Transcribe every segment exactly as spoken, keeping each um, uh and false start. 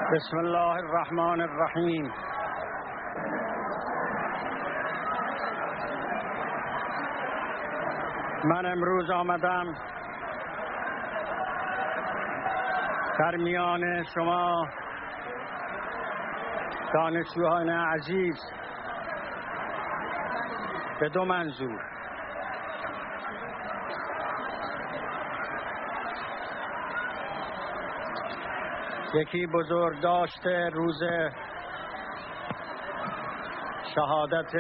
بسم الله الرحمن الرحیم. من امروز آمدم در میان شما دانشجویان عزیز به دو منظور. یکی بزرگ داشته روز شهادت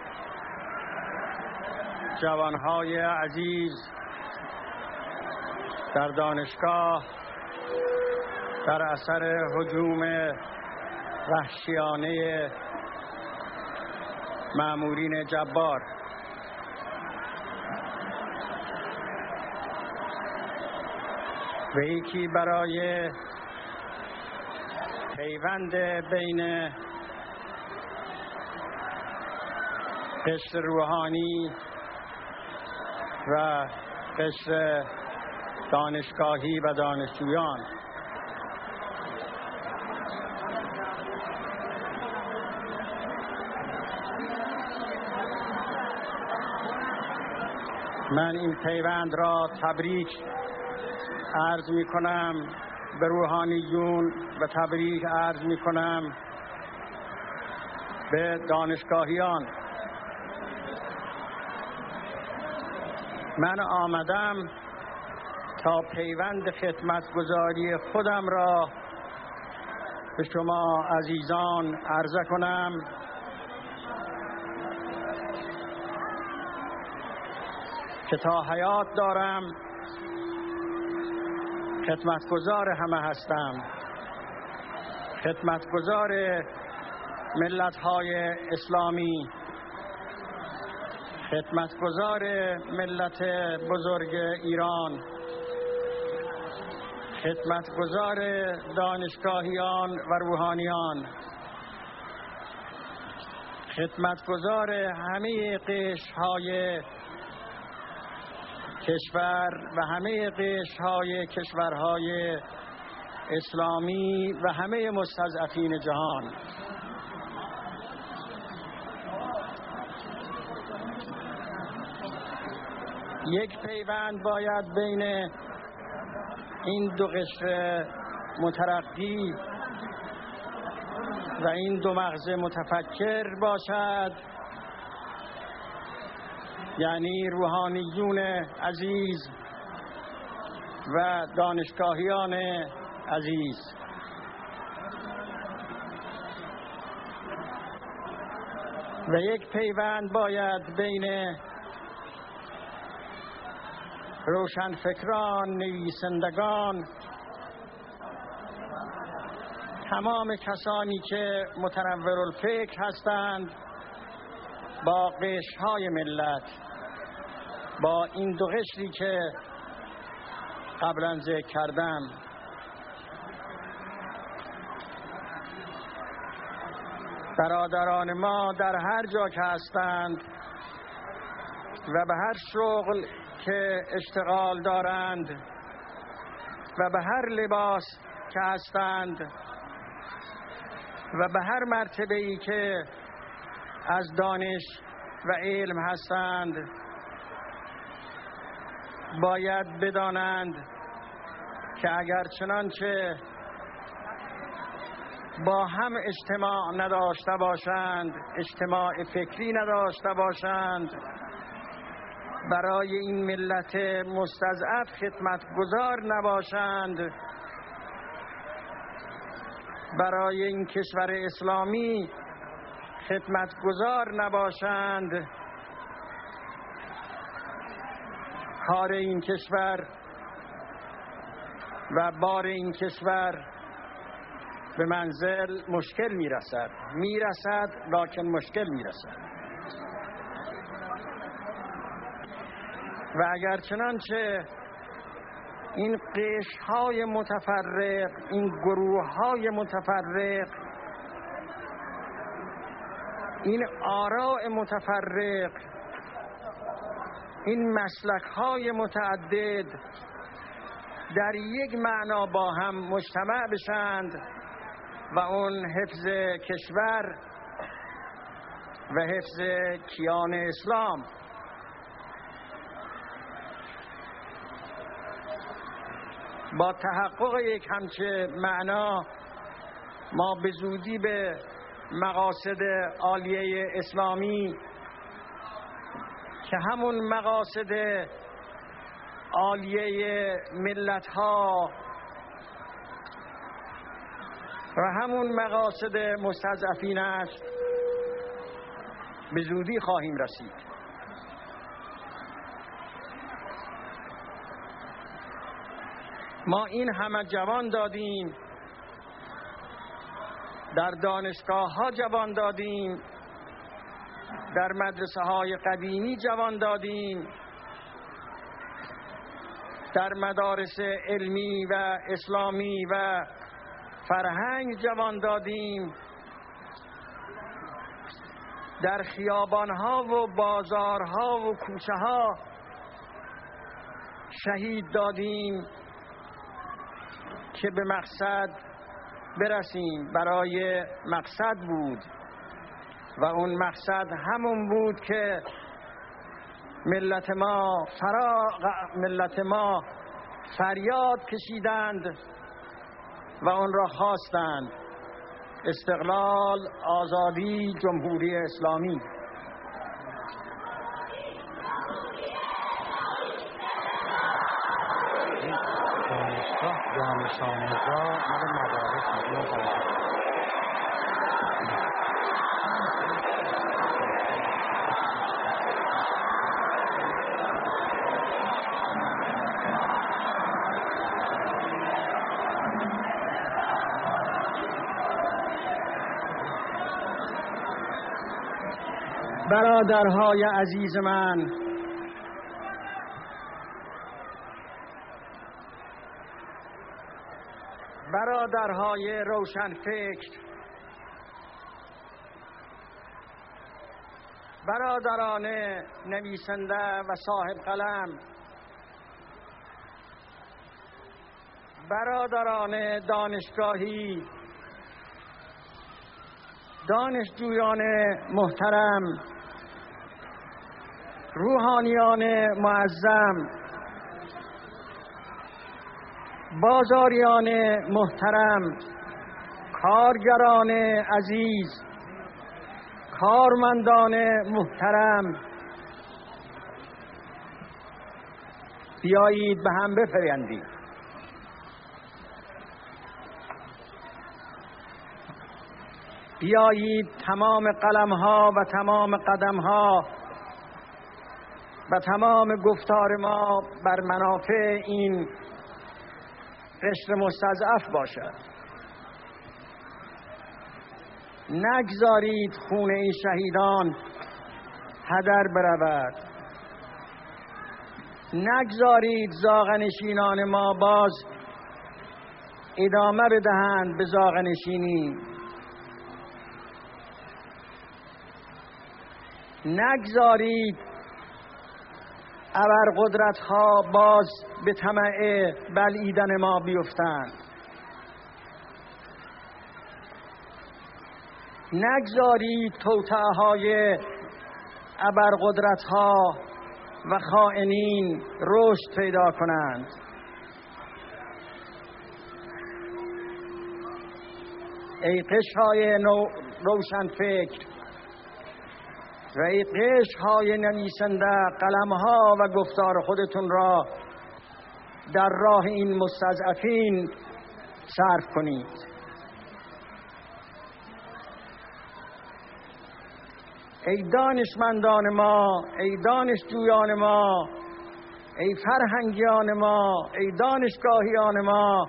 جوانهای عزیز در دانشگاه در اثر هجوم وحشیانه مامورین جبار. و یکی برای پیوند بین قشر روحانی و قشر دانشگاهی و دانشجویان. من این پیوند را تبریک عرض می کنم به روحانیون و تبریک عرض می کنم به دانشگاهیان. من آمدم تا پیوند خدمتگزاری خودم را به شما عزیزان عرضه کنم که تا حیات دارم خدمتگزار همه هستم، خدمتگزار ملت‌های اسلامی، خدمتگزار ملت بزرگ ایران، خدمتگزار دانشگاهیان و روحانیان، خدمتگزار همه قشرهای کشور و همه قشرهای کشورهای اسلامی و همه مستضعفین جهان. یک پیوند باید بین این دو قشر مترقی و این دو مغز متفکر باشد، یعنی روحانیون عزیز و دانشگاهیان عزیز. و یک پیوند باید بین روشنفکران، نویسندگان، تمام کسانی که متنورالفکر هستند با قشرهای ملت، با این دو قشری که قبلا ذکر کردم. برادران ما در هر جا که هستند و به هر شغل که اشتغال دارند و به هر لباس که هستند و به هر مرتبه‌ای که از دانش و علم هستند، باید بدانند که اگر چنانچه با هم اجتماع نداشته باشند، اجتماع فکری نداشته باشند، برای این ملت مستضعف خدمتگزار نباشند، برای این کشور اسلامی خدمتگزار نباشند، کار این کشور و بار این کشور به منزل مشکل میرسد میرسد لکن مشکل میرسد. و اگر چنانچه این قشرهای متفرق، این گروههای متفرق، این آراء متفرق، این مسلک‌های متعدد در یک معنا با هم مجتمع بشند و اون حفظ کشور و حفظ کیان اسلام. با تحقق یک همچه معنا ما به زودی به مقاصد عالیه اسلامی که همون مقاصد عالیه ملت‌ها و همون مقاصد مستضعفین است به زودی خواهیم رسید. ما این همه جوان دادیم، در دانشگاه ها جوان دادیم، در مدرسه های قدیمی جوان دادیم، در مدارس علمی و اسلامی و فرهنگ جوان دادیم، در خیابان ها و بازارها و کوچه ها شهید دادیم که به مقصد برسیم. برای مقصد بود و اون مقصد همون بود که ملت ما فرا ملت ما فریاد کشیدند و اون را خواستند: استقلال، آزادی، جمهوری اسلامی. دانش آموزا مال مدارس می‌کنه. برادرهای عزیز من، برادرهای روشنفکر، برادران نویسنده و صاحب قلم، برادران دانشگاهی، دانشجویان محترم، روحانیان معظم، بازاریان محترم، کارگران عزیز، کارمندان محترم، بیایید به هم بپیوندیم. بیایید تمام قلم‌ها و تمام قدم‌ها و تمام گفتار ما بر منافع این قشر مستضعف باشد. نگذارید خون این شهیدان هدر برود. نگذارید زاغنشینان ما باز ادامه بدهند به زاغنشینی. نگذارید ابرقدرت ها باز به طمع بلعیدن ما بیفتند. نگذارید توطئه های ابرقدرت ها و خائنین رشد پیدا کنند. ای قشرهای روشنفکر و ای قشرهای نویسنده، قلمها و گفتار خودتون را در راه این مستضعفین صرف کنید. ای دانشمندان ما، ای دانشجویان ما، ای فرهنگیان ما، ای دانشگاهیان ما،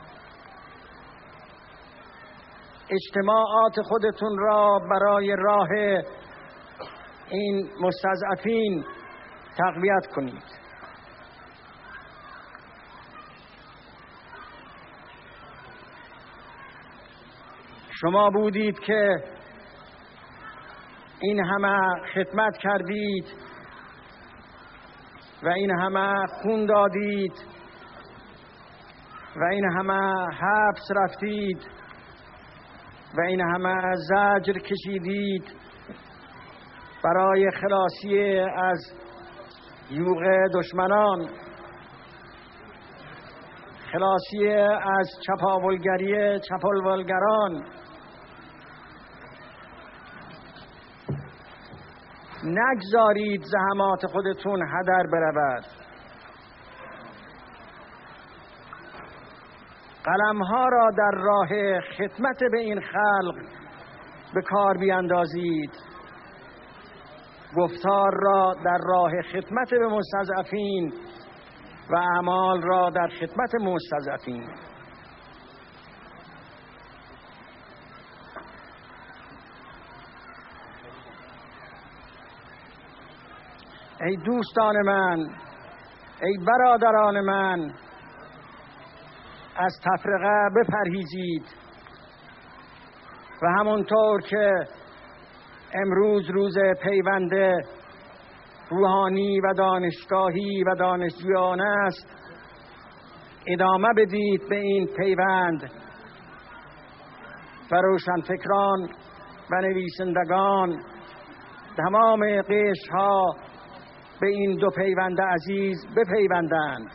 اجتماعات خودتون را برای راه این مستضعفین تقویت کنید. شما بودید که این همه خدمت کردید و این همه خون دادید و این همه حبس رفتید و این همه زجر کشیدید برای خلاصی از یوغ دشمنان، خلاصی از چپاولگری چپاولگران. نگذارید زحمات خودتون هدر برود. قلمها را در راه خدمت به این خلق به کار بیاندازید. گفتار را در راه خدمت به مستضعفین و اعمال را در خدمت مستضعفین. ای دوستان من، ای برادران من، از تفرقه بپرهیزید و همونطور که امروز روز پیوند روحانی و دانشگاهی و دانشجویانه است، ادامه بدید به این پیوند و روشنفکران و نویسندگان تمام قشرها به این دو پیوند عزیز بپیوندند.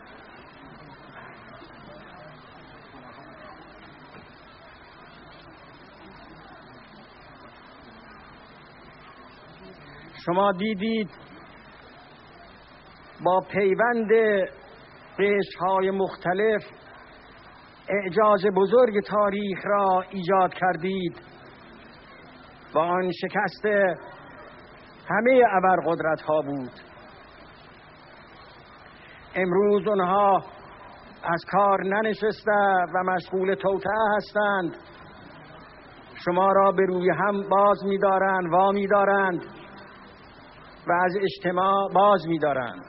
شما دیدید با پیوند قشرهای مختلف اعجاز بزرگ تاریخ را ایجاد کردید و آن شکست همه ابرقدرت ها بود. امروز اونها از کار ننشسته و مشغول توطئه هستند. شما را به روی هم باز می‌دارند، وا می‌دارند و از اجتماع باز می‌دارند.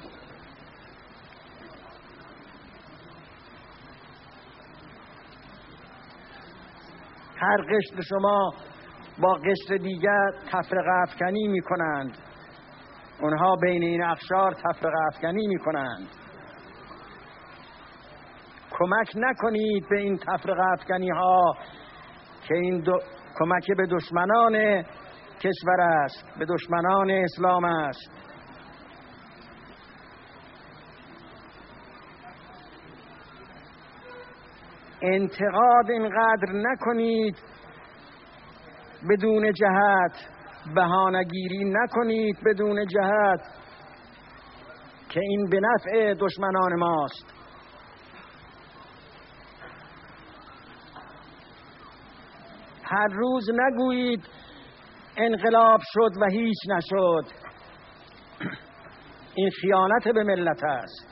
هر قشر شما با قشر دیگر تفرقه افکنی می‌کنند. اونها بین این اقشار تفرقه افکنی می‌کنند. کمک نکنید به این تفرقه افکنی ها که این دو... کمک به دشمنان کشور است، به دشمنان اسلام است. انتقاد اینقدر نکنید بدون جهت، بهانه‌گیری نکنید بدون جهت که این به نفع دشمنان ماست. هر روز نگویید انقلاب شد و هیچ نشد. این خیانت به ملت است.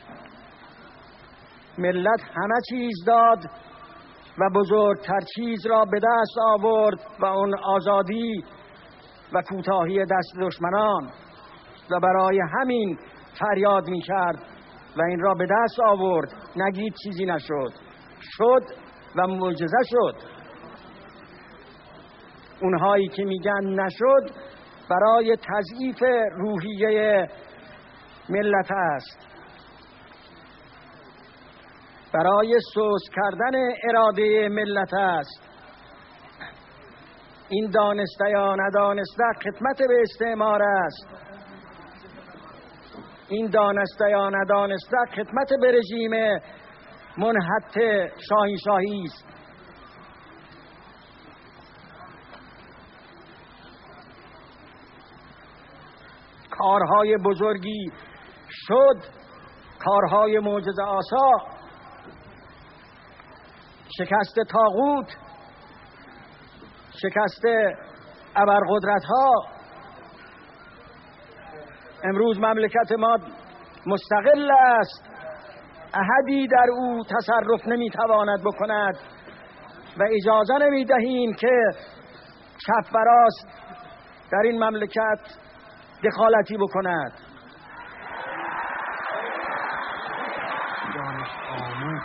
ملت همه چیز داد و بزرگتر چیز را به دست آورد و اون آزادی و کوتاهی دست دشمنان، و برای همین فریاد می کرد و این را به دست آورد. نگید چیزی نشد. شد و معجزه شد. اونهایی که میگن نشد برای تضعیف روحیه ملت است، برای سوس کردن اراده ملت است. این دانسته یا ندانسته خدمت به استعمار است. این دانسته یا ندانسته خدمت به رژیم منحط شاهی شاهی است. کارهای بزرگی شد، کارهای معجزه آسا، شکست طاغوت، شکست ابرقدرت ها. امروز مملکت ما مستقل است، احدی در او تصرف نمیتواند بکند و اجازه نمیدهیم که چپ و راست در این مملکت دخالتی بکند. دانش آموز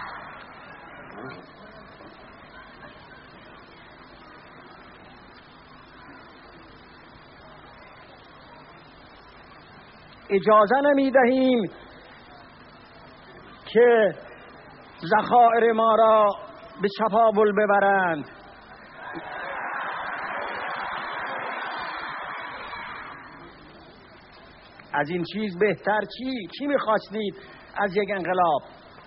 اجازه نمیدهیم که ذخایر ما را به چپاول ببرند. از این چیز بهتر چی؟ چی میخواستید از یک انقلاب؟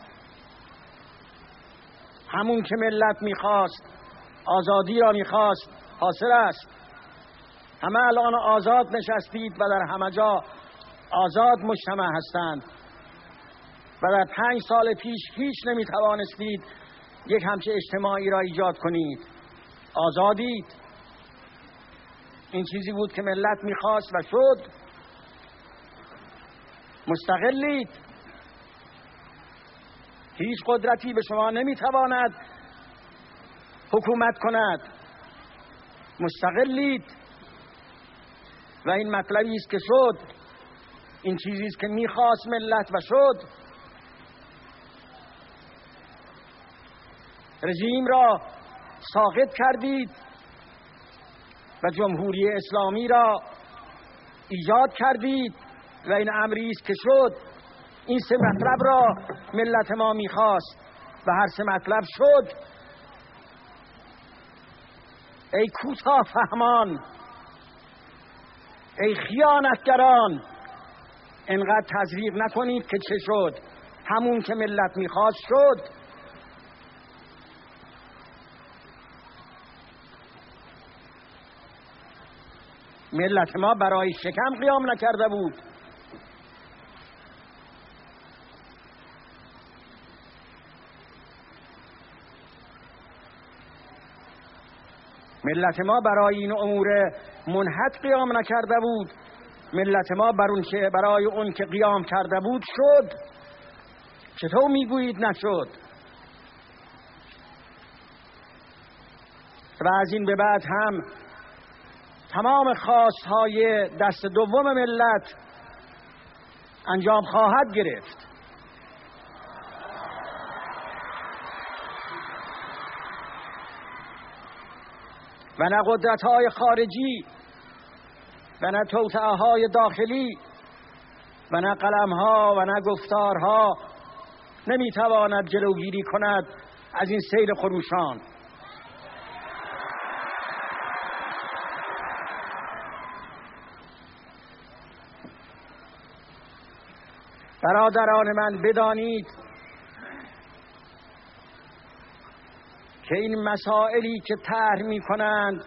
همون که ملت میخواست، آزادی را میخواست، حاصل است. همه الان آزاد نشستید و در همه جا آزاد مجتمع هستند و در پنج سال پیش هیچ نمیتوانستید یک همچه اجتماعی را ایجاد کنید. آزادید. این چیزی بود که ملت میخواست و شد. مستقلید. هیچ قدرتی به شما نمیتواند حکومت کند. مستقلید. و این مطلبی است که شد. این چیزی است که میخواست ملت و شد. رژیم را ساقط کردید و جمهوری اسلامی را ایجاد کردید و این امری است که شد. این سه مطلب را ملت ما میخواست و هر سه مطلب شد. ای کوتاه فهمان، ای خیانتگران، اینقدر تزریق نکنید که چه شد. همون که ملت میخواست شد. ملت ما برای شکم قیام نکرده بود. ملت ما برای این امور منحط قیام نکرده بود. ملت ما بر اون که برای اون که قیام کرده بود شد. چطور میگویید نشد؟ و از این به بعد هم تمام خواستهای دست دوم ملت انجام خواهد گرفت. و نه قدرت‌های خارجی و نه توطئه‌های داخلی و نه قلم‌ها و نه گفتارها نمی‌تواند جلوگیری کند از این سیل خروشان. برادران من بدانید که این مسائلی که طرح می کنند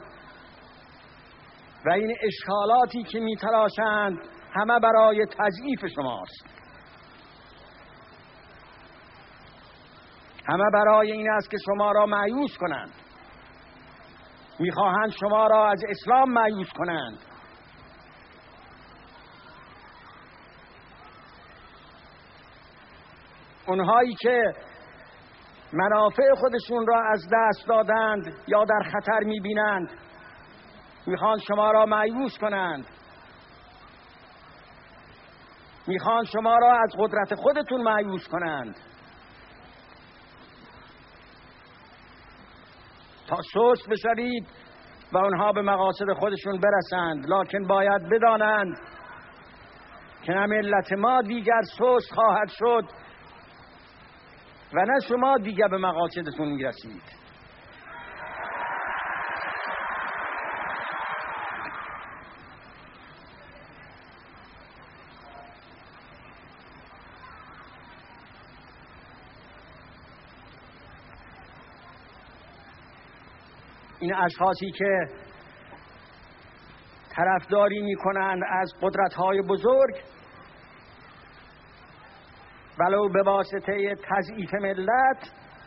و این اشکالاتی که می تراشند همه برای تضعیف شماست. همه برای این است که شما را مایوس کنند. می خواهند شما را از اسلام مایوس کنند. اونهایی که منافع خودشون را از دست دادند یا در خطر میبینند میخوان شما را مایوس کنند. میخوان شما را از قدرت خودتون مایوس کنند تا سست بشوید و اونها به مقاصد خودشون برسند. لکن باید بدانند که نه ملت ما دیگر سست خواهد شد و نه شما دیگر به مقاصدتون میرسید. این اشخاصی که طرفداری میکنند از قدرت‌های بزرگ ولو به واسطه تضعیف ملت،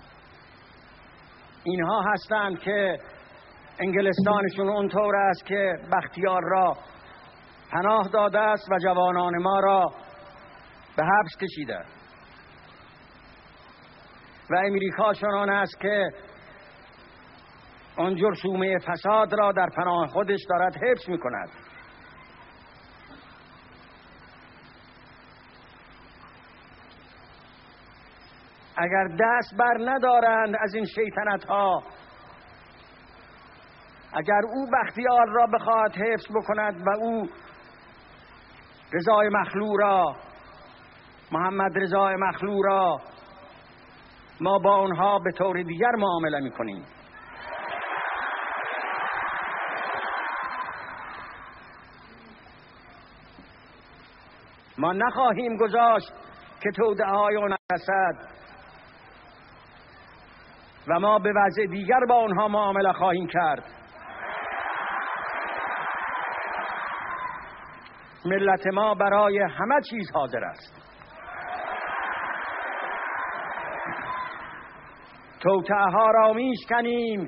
اینها هستند که انگلستانشون اونطور است که بختیار را پناه داده است و جوانان ما را به حبس کشیده و امریکا چنان است که اون جرثومه فساد را در پناه خودش دارد حفظ می کند. اگر دست بر ندارند از این شیطنت ها، اگر او بختیار را بخواهد حفظ بکند و او رضای مخلوع را، محمد رضای مخلوع را، ما با اونها به طور دیگر معامله میکنیم. ما نخواهیم گذاشت که توده‌های آن رسد و ما به وضع دیگر با آنها معامله خواهیم کرد. ملت ما برای همه چیز حاضر است. توطئه‌ها را میشکنیم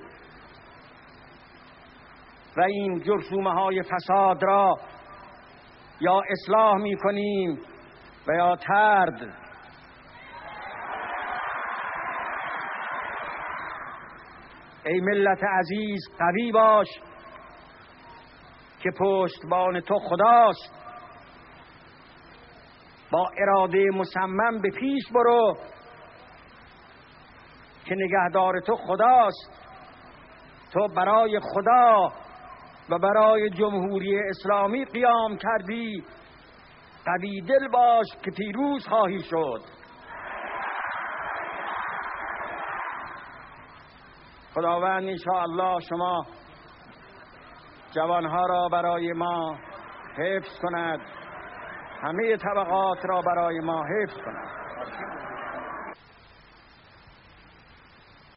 و این جرثومه های فساد را یا اصلاح میکنیم و یا طرد. ای ملت عزیز، قوی باش که پشتبان تو خداست. با اراده مصمم به پیش برو که نگهدار تو خداست. تو برای خدا و برای جمهوری اسلامی قیام کردی. قوی دل باش که پیروز خواهی شد. خداوند انشاءالله شما جوانها را برای ما حفظ کند، همه طبقات را برای ما حفظ کند.